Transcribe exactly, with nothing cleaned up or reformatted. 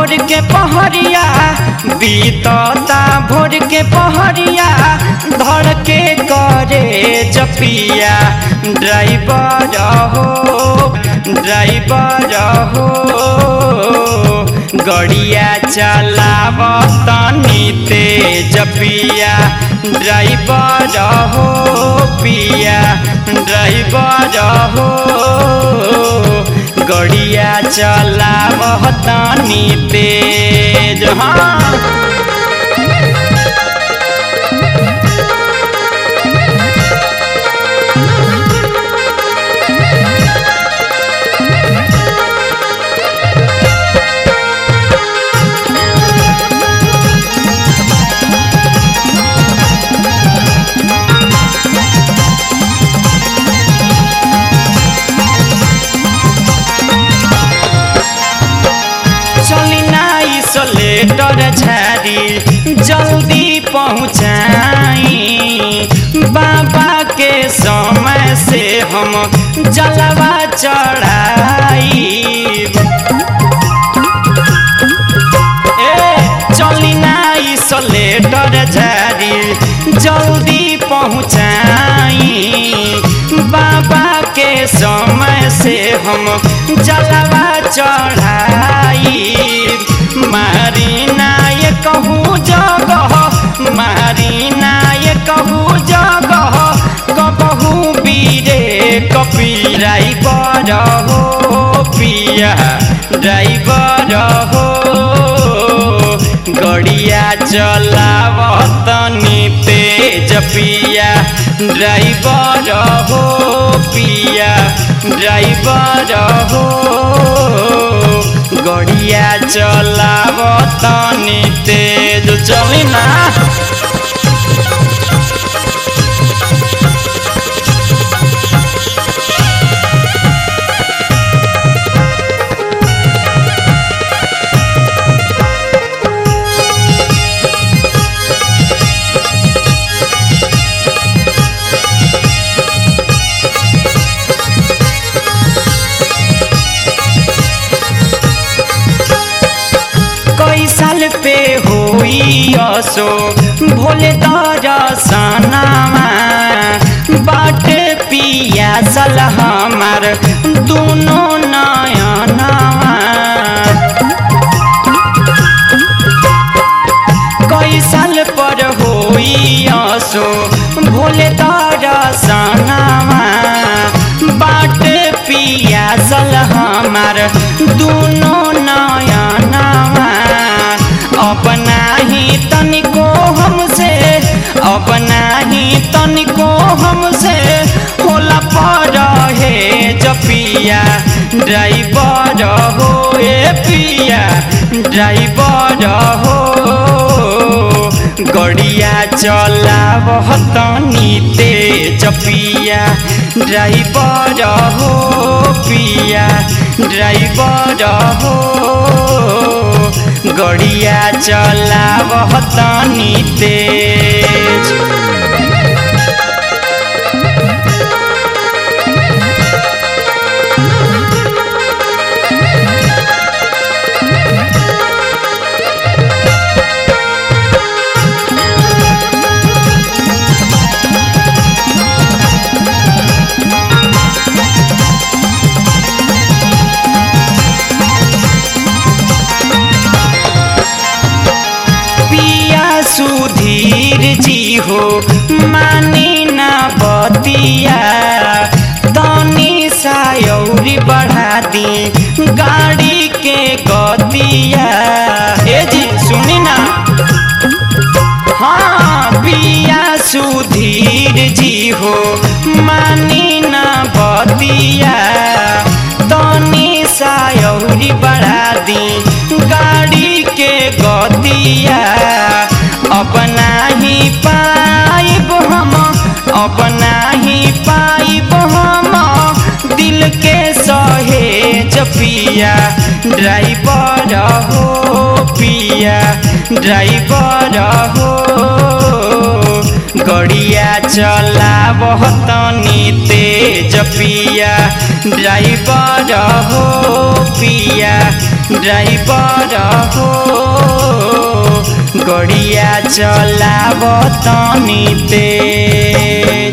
भोर के पहरिया बीतता भोर के पहरिया धड़ के करे जपिया ड्राइवर हो ड्राइवर हो गड़िया चलाव तनी तेज पिया ड्राइवर हो पिया ड्राइवर हो गड़िया चलाव तनी तेज। हाँ लेटर झाड़ी जल्दी पहुँचाई बाबा के समय से हम जलवा चढ़ाई। ए चली नाई लेटर झाड़ी जल्दी पहुँचाई बाबा के समय से हम जलवा चढ़ाई। मारी नाय कहूँ जगह मारी नाय कहूँ जगह कबहू बीरे कपी ड्राइवर हो पिया ड्राइवर हो गड़िया चलाव तनी तेज पिया ड्राइवर हो पिया ड्राइवर हो गड़िया चलाव तनी तेज चली ना। साल पे होई असो भोले दरसनामा बाट पिया सल हमार दोनों नयनवा। कई साल पर होई असो भोले दरसनामा बाट पिया सल हमार दोनों नयनवा। अपना ही तनिको हमसे अपना ही तनिको हमसे होला पर है जपिया ड्राइवर हो ए पिया ड्राइवर हो गड़िया चलाव तनी तेज पिया ड्राइवर हो पिया ड्राइवर हो गड़िया चलाव तनी तेज। सुधीर जी हो मानी ना बतिया तनी सायौरी बढ़ा दी गाड़ी के गतिया। ए जी सुनी ना। हाँ पिया सुधीर जी हो मानी ना बतिया तनी सायौरी बढ़ा दी गाड़ी के गतिया। अपना ही पाइब हम अपना ही पाइब हम दिल के सहेज पिया ड्राइवर हो पिया ड्राइवर हो गड़िया चलाव तनी तेज पिया ड्राइवर हो पिया ड्राइवर हो गड़िया चलाव तनी तेज।